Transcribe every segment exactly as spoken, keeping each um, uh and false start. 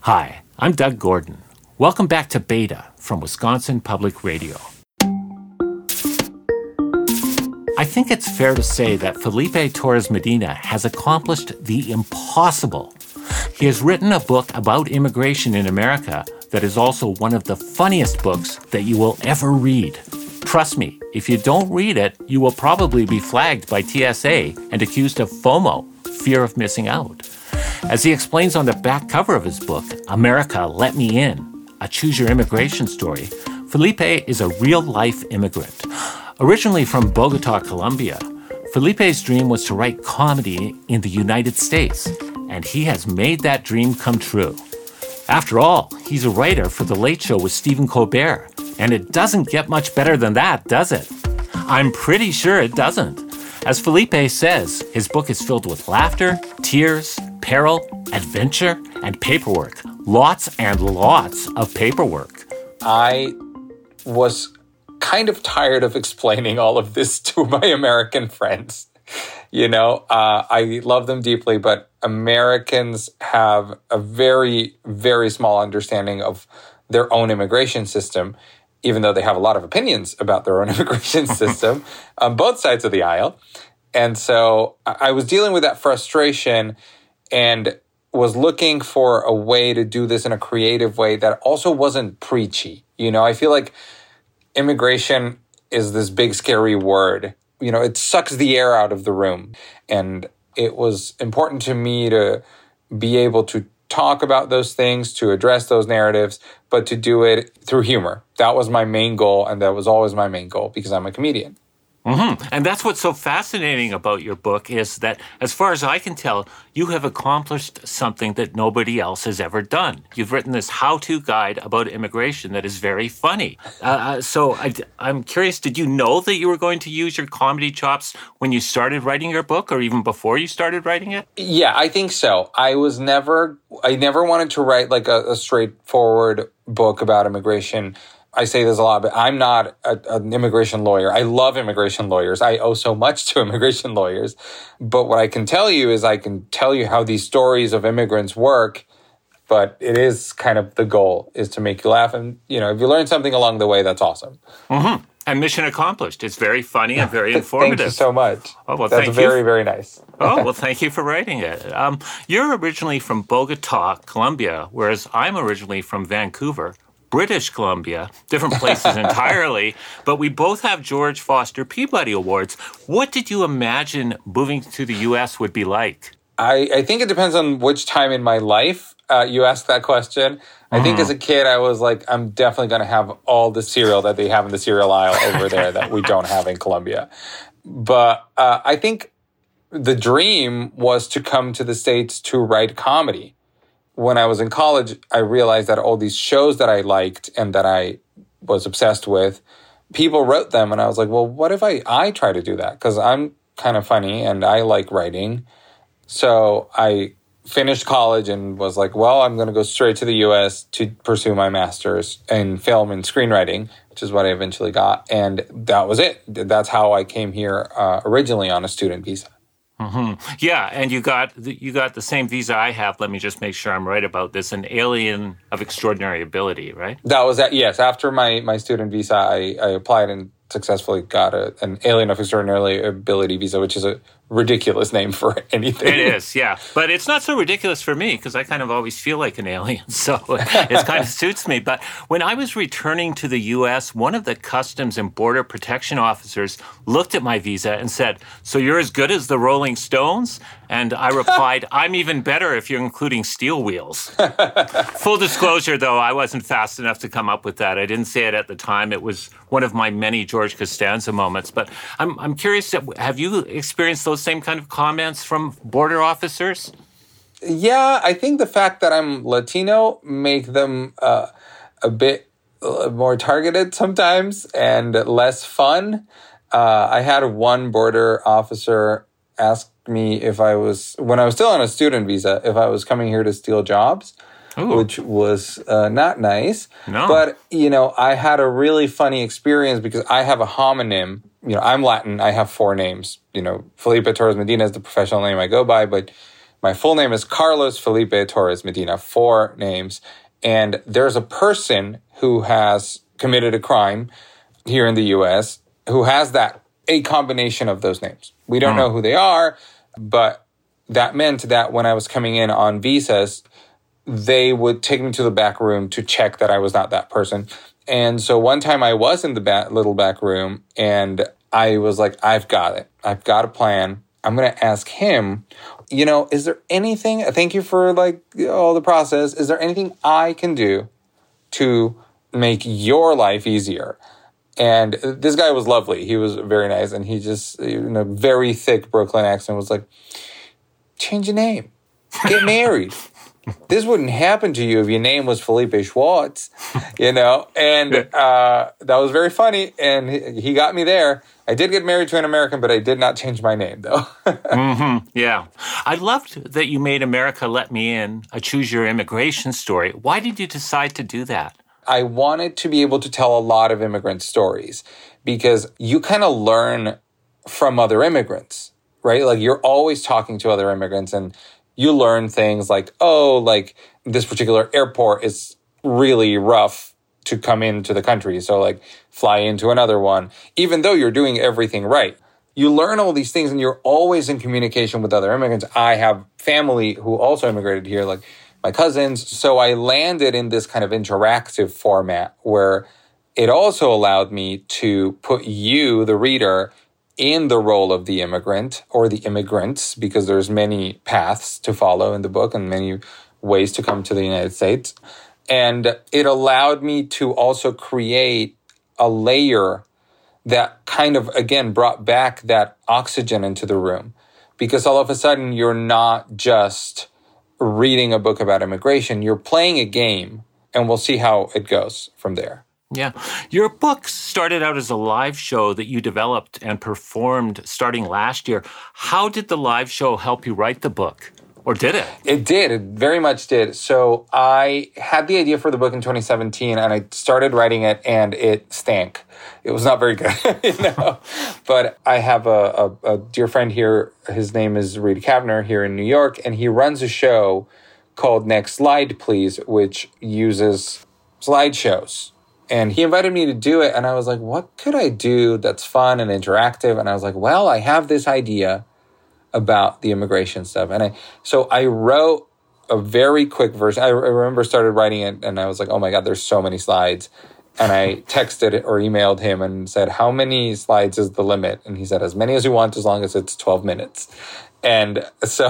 Hi, I'm Doug Gordon. Welcome back to Beta from Wisconsin Public Radio. I think it's fair to say that Felipe Torres Medina has accomplished the impossible. He has written a book about immigration in America that is also one of the funniest books that you will ever read. Trust me, if you don't read it, you will probably be flagged by T S A and accused of FOMO, fear of missing out. As he explains on the back cover of his book, America, Let Me In, a Choose Your Immigration story, Felipe is a real-life immigrant. Originally from Bogota, Colombia, Felipe's dream was to write comedy in the United States, and he has made that dream come true. After all, he's a writer for The Late Show with Stephen Colbert, and it doesn't get much better than that, does it? I'm pretty sure it doesn't. As Felipe says, his book is filled with laughter, tears, peril, adventure, and paperwork. Lots and lots of paperwork. I was kind of tired of explaining all of this to my American friends. You know, uh, I love them deeply, but Americans have a very, very small understanding of their own immigration system, even though they have a lot of opinions about their own immigration system on both sides of the aisle. And so I was dealing with that frustration and was looking for a way to do this in a creative way that also wasn't preachy. You know, I feel like immigration is this big, scary word. You know, it sucks the air out of the room. And it was important to me to be able to talk about those things, to address those narratives, but to do it through humor. That was my main goal, and that was always my main goal because I'm a comedian. Mm-hmm. And that's what's so fascinating about your book is that, as far as I can tell, you have accomplished something that nobody else has ever done. You've written this how-to guide about immigration that is very funny. Uh, so I, I'm curious, did you know that you were going to use your comedy chops when you started writing your book or even before you started writing it? Yeah, I think so. I was never, I never wanted to write like a, a straightforward book about immigration. I say this a lot, but I'm not a, an immigration lawyer. I love immigration lawyers. I owe so much to immigration lawyers. But what I can tell you is I can tell you how these stories of immigrants work, but it is kind of the goal is to make you laugh. And, you know, if you learn something along the way, that's awesome. Mm-hmm. And mission accomplished. It's very funny and very informative. Thank you so much. Oh, well, that's thank very, you. very nice. Oh, well, thank you for writing it. Um, you're originally from Bogota, Colombia, whereas I'm originally from Vancouver, British Columbia, different places entirely, but we both have George Foster Peabody Awards. What did you imagine moving to the U S would be like? I, I think it depends on which time in my life uh, you asked that question. I mm-hmm. think as a kid, I was like, I'm definitely going to have all the cereal that they have in the cereal aisle over there that we don't have in Colombia. But uh, I think the dream was to come to the States to write comedy. When I was in college, I realized that all these shows that I liked and that I was obsessed with, people wrote them. And I was like, well, what if I, I try to do that? Because I'm kind of funny and I like writing. So I finished college and was like, well, I'm going to go straight to the U S to pursue my master's in film and screenwriting, which is what I eventually got. And that was it. That's how I came here uh, originally on a student visa. Mm-hmm. Yeah, and you got the, you got the same visa I have. Let me just make sure I'm right about this. An alien of extraordinary ability, right? That was that. Yes, after my, my student visa, I, I applied and successfully got a, an alien of extraordinary ability visa, which is a ridiculous name for anything. It is, yeah. But it's not so ridiculous for me because I kind of always feel like an alien. So it kind of suits me. But when I was returning to the U S, one of the Customs and Border Protection officers looked at my visa and said, so you're as good as the Rolling Stones? And I replied, I'm even better if you're including steel wheels. Full disclosure, though, I wasn't fast enough to come up with that. I didn't say it at the time. It was one of my many George Costanza moments. But I'm I'm curious, have you experienced those same kind of comments from border officers? Yeah, I think the fact that I'm Latino make them uh, a bit more targeted sometimes and less fun. Uh, I had one border officer ask me if I was, when I was still on a student visa, if I was coming here to steal jobs, Ooh. which was uh, not nice. No. But, you know, I had a really funny experience because I have a homonym. You know, I'm Latin. I have four names. You know, Felipe Torres Medina is the professional name I go by, but My full name is Carlos Felipe Torres Medina, four names. And there's a person who has committed a crime here in the U S who has that, a combination of those names. We don't mm. know who they are, but that meant that when I was coming in on visas, they would take me to the back room to check that I was not that person. And so one time I was in the back, little back room and I was like, I've got it. I've got a plan. I'm going to ask him, you know, is there anything, thank you for like all the process. Is there anything I can do to make your life easier? And this guy was lovely. He was very nice. And he just, in a very thick Brooklyn accent, was like, change your name. Get married. This wouldn't happen to you if your name was Felipe Schwartz, you know? And uh, that was very funny. And he, he got me there. I did get married to an American, but I did not change my name, though. mm-hmm. Yeah. I loved that you made America Let Me In, a Choose Your Immigration story. Why did you decide to do that? I wanted to be able to tell a lot of immigrant stories because you kind of learn from other immigrants, right? Like you're always talking to other immigrants and you learn things like, oh, like this particular airport is really rough to come into the country. So like fly into another one, even though you're doing everything right. You learn all these things and you're always in communication with other immigrants. I have family who also immigrated here, like my cousins. So I landed in this kind of interactive format where it also allowed me to put you, the reader, in the role of the immigrant or the immigrants, because there's many paths to follow in the book and many ways to come to the United States. And it allowed me to also create a layer that kind of, again, brought back that oxygen into the room. Because all of a sudden, you're not just reading a book about immigration, you're playing a game, and we'll see how it goes from there. Yeah. Your book started out as a live show that you developed and performed starting last year. How did the live show help you write the book? Or did it? It did. It very much did. So I had the idea for the book in twenty seventeen, and I started writing it, and it stank. It was not very good, you know. But I have a, a, a dear friend here. His name is Reed Kavner here in New York, and he runs a show called Next Slide, Please, which uses slideshows. And he invited me to do it, and I was like, what could I do that's fun and interactive? And I was like, well, I have this idea about the immigration stuff. And I so I wrote a very quick version. I, I remember started writing it, and I was like, oh my God, there's so many slides. And I texted or emailed him and said, how many slides is the limit? And he said, as many as you want, as long as it's twelve minutes. And so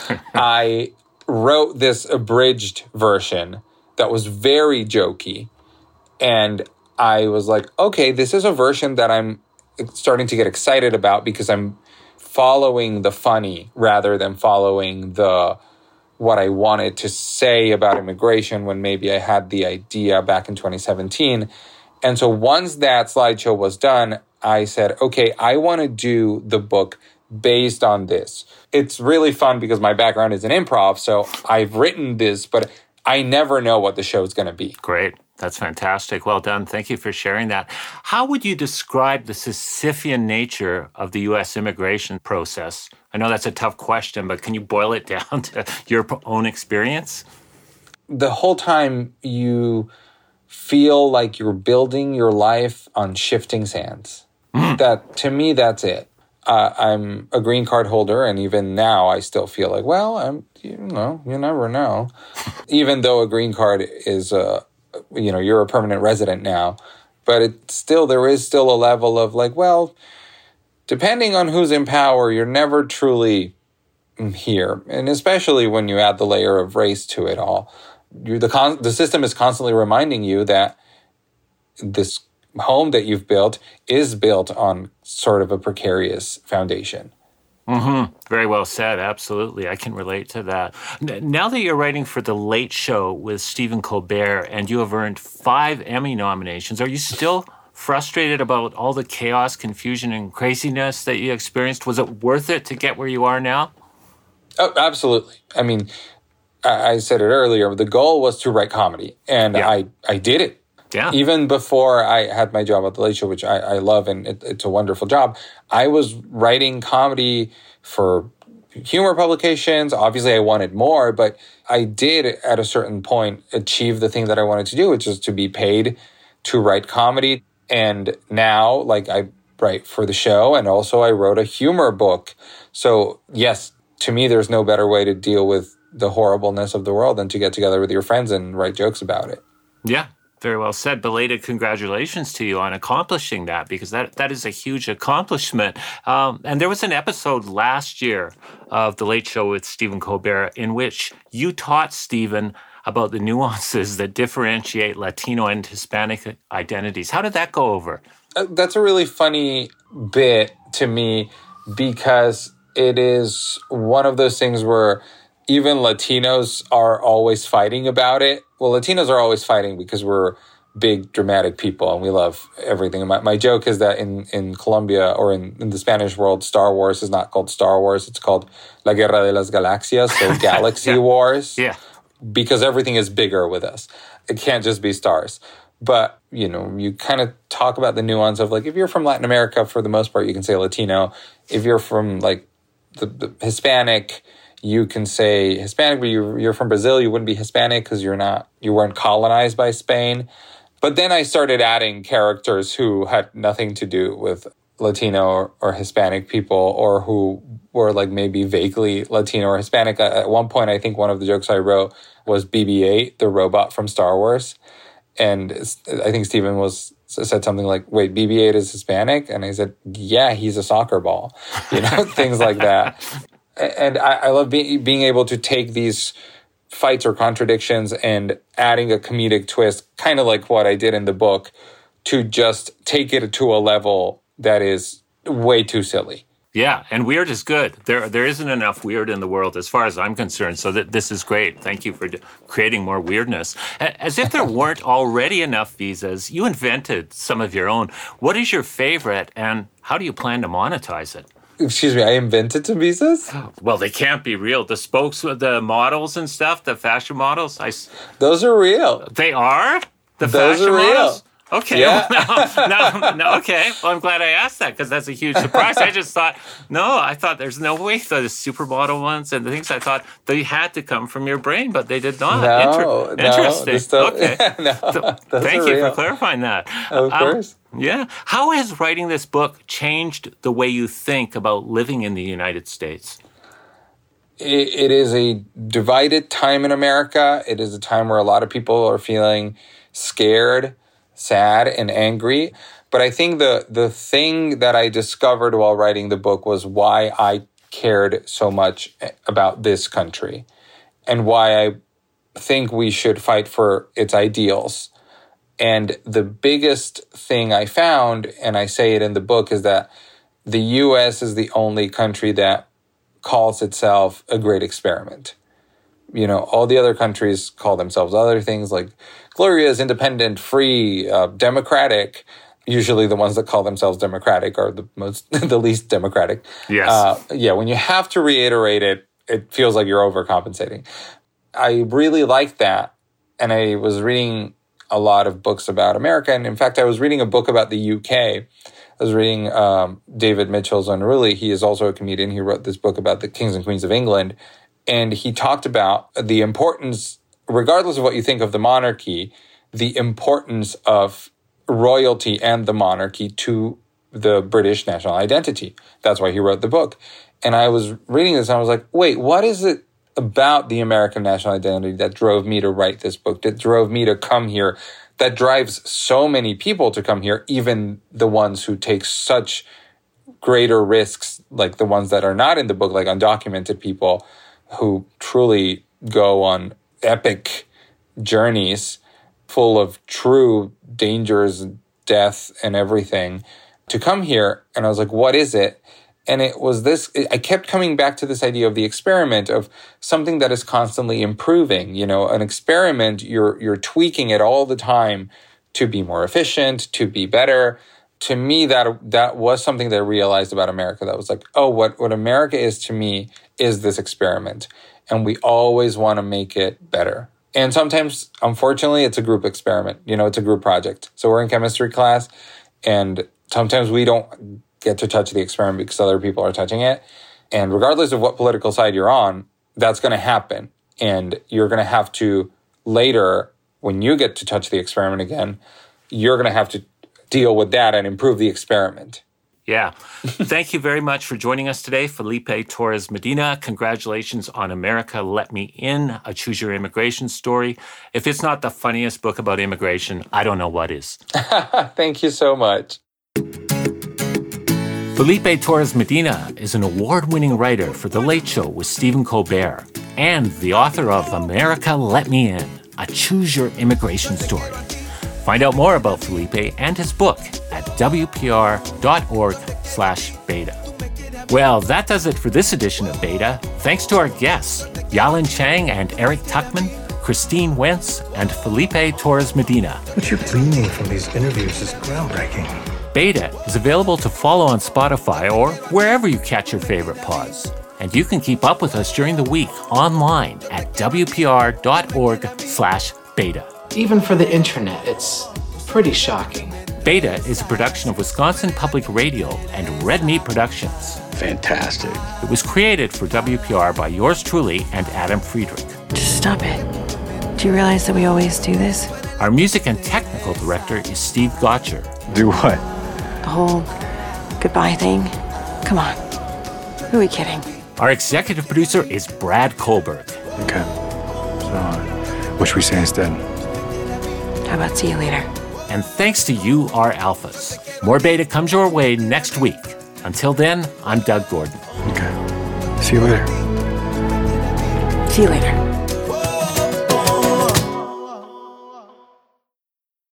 I wrote this abridged version that was very jokey. And I was like, okay, this is a version that I'm starting to get excited about because I'm following the funny rather than following the what I wanted to say about immigration when maybe I had the idea back in twenty seventeen. And so once that slideshow was done, I said, okay, I want to do the book based on this. It's really fun because my background is in improv, so I've written this, but I never know what the show is going to be. Great. That's fantastic. Well done. Thank you for sharing that. How would you describe the Sisyphean nature of the U S immigration process? I know that's a tough question, but can you boil it down to your own experience? The whole time you feel like you're building your life on shifting sands. Mm. That, to me, that's it. Uh, I'm a green card holder, and even now I still feel like, well, I'm, you know, you never know. Even though a green card is a you know, you're a permanent resident now, but it's still, there is still a level of like, well, depending on who's in power, you're never truly here. And especially when you add the layer of race to it all, you're the con- the system is constantly reminding you that this home that you've built is built on sort of a precarious foundation. Mm-hmm. Very well said. Absolutely. I can relate to that. N- now that you're writing for The Late Show with Stephen Colbert and you have earned five Emmy nominations, are you still frustrated about all the chaos, confusion, and craziness that you experienced? Was it worth it to get where you are now? Oh, absolutely. I mean, I, I said it earlier, the goal was to write comedy, and yeah. I, I did it. Yeah. Even before I had my job at The Late Show, which I, I love, and it, it's a wonderful job, I was writing comedy for humor publications. Obviously, I wanted more, but I did at a certain point achieve the thing that I wanted to do, which is to be paid to write comedy. And now, like, I write for the show, and also I wrote a humor book. So yes, to me, there's no better way to deal with the horribleness of the world than to get together with your friends and write jokes about it. Yeah, very well said. Belated congratulations to you on accomplishing that, because that, that is a huge accomplishment. Um, and there was an episode last year of The Late Show with Stephen Colbert in which you taught Stephen about the nuances that differentiate Latino and Hispanic identities. How did that go over? Uh, that's a really funny bit to me, because it is one of those things where even Latinos are always fighting about it. Well, Latinos are always fighting because we're big, dramatic people and we love everything. My, my joke is that in, in Colombia or in, in the Spanish world, Star Wars is not called Star Wars. It's called La Guerra de las Galaxias, so Galaxy yeah. Wars. Yeah. Because everything is bigger with us. It can't just be stars. But, you know, you kind of talk about the nuance of, like, if you're from Latin America, for the most part, you can say Latino. If you're from, like, the, the Hispanic, you can say Hispanic, but you, you're from Brazil, you wouldn't be Hispanic because you're not, you weren't colonized by Spain. But then I started adding characters who had nothing to do with Latino or, or Hispanic people, or who were, like, maybe vaguely Latino or Hispanic. At one point, I think one of the jokes I wrote was B B eight, the robot from Star Wars. And I think Stephen was said something like, wait, B B eight is Hispanic? And I said, yeah, he's a soccer ball. You know, things like that. And I, I love being being able to take these fights or contradictions and adding a comedic twist, kind of like what I did in the book, to just take it to a level that is way too silly. Yeah, and weird is good. There, there isn't enough weird in the world as far as I'm concerned, so that this is great. Thank you for d- creating more weirdness. As if there weren't already enough visas, you invented some of your own. What is your favorite, and how do you plan to monetize it? Excuse me, I invented some visas? Well, they can't be real. The spokes, the models and stuff, the fashion models. I, Those are real. They are? The Those fashion are real. models? Okay. Yeah. Well, no, no, no, okay. Well, I'm glad I asked that, because that's a huge surprise. I just thought, no, I thought there's no way the supermodel ones and the things I thought they had to come from your brain, but they did not. No, Inter- no. Interesting. Still, okay. no, so, thank you real. for clarifying that. Of um, course. Yeah. How has writing this book changed the way you think about living in the United States? It, it is a divided time in America. It is a time where a lot of people are feeling scared, sad, and angry. But I think the the thing that I discovered while writing the book was why I cared so much about this country and why I think we should fight for its ideals. And the biggest thing I found, and I say it in the book, is that the U S is the only country that calls itself a great experiment. You know, all the other countries call themselves other things like glorious, independent, free, uh, democratic. Usually the ones that call themselves democratic are the most, the least democratic. Yes. Uh, yeah, when you have to reiterate it, it feels like you're overcompensating. I really like that. And I was reading a lot of books about America. And in fact, I was reading a book about the U K. I was reading um, David Mitchell's Unruly. He is also a comedian. He wrote this book about the kings and queens of England. And he talked about the importance, regardless of what you think of the monarchy, the importance of royalty and the monarchy to the British national identity. That's why he wrote the book. And I was reading this and I was like, wait, what is it about the American national identity that drove me to write this book, that drove me to come here, that drives so many people to come here, even the ones who take such greater risks, like the ones that are not in the book, like undocumented people who truly go on epic journeys full of true dangers, death, and everything to come here. And I was like, what is it? And it was this, I kept coming back to this idea of the experiment, of something that is constantly improving. You know, an experiment, you're you're tweaking it all the time to be more efficient, to be better. To me, that that was something that I realized about America. That was like, oh, what, what America is to me is this experiment. And we always want to make it better. And sometimes, unfortunately, it's a group experiment. You know, it's a group project. So we're in chemistry class, and sometimes we don't get to touch the experiment because other people are touching it. And regardless of what political side you're on, that's going to happen. And you're going to have to later, when you get to touch the experiment again, you're going to have to deal with that and improve the experiment. Yeah. Thank you very much for joining us today, Felipe Torres Medina. Congratulations on America Let Me In, a Choose Your Immigration story. If it's not the funniest book about immigration, I don't know what is. Thank you so much. Felipe Torres Medina is an award-winning writer for The Late Show with Stephen Colbert and the author of America Let Me In, a Choose Your Immigration story. Find out more about Felipe and his book at wpr.org slash beta. Well, that does it for this edition of Beta. Thanks to our guests, Yalin Chang and Eric Tuchman, Christine Wentz, and Felipe Torres Medina. What you're gleaning from these interviews is groundbreaking. Beta is available to follow on Spotify or wherever you catch your favorite pods. And you can keep up with us during the week online at wpr.org slash beta. Even for the internet, it's pretty shocking. Beta is a production of Wisconsin Public Radio and Red Meat Productions. Fantastic. It was created for W P R by yours truly and Adam Friedrich. Just stop it. Do you realize that we always do this? Our music and technical director is Steve Gotcher. Do what? The whole goodbye thing? Come on. Who are we kidding? Our executive producer is Brad Kohlberg. Okay. So, uh, what should we say instead? How about see you later? And thanks to you, our alphas. More Beta comes your way next week. Until then, I'm Doug Gordon. Okay. See you later. See you later.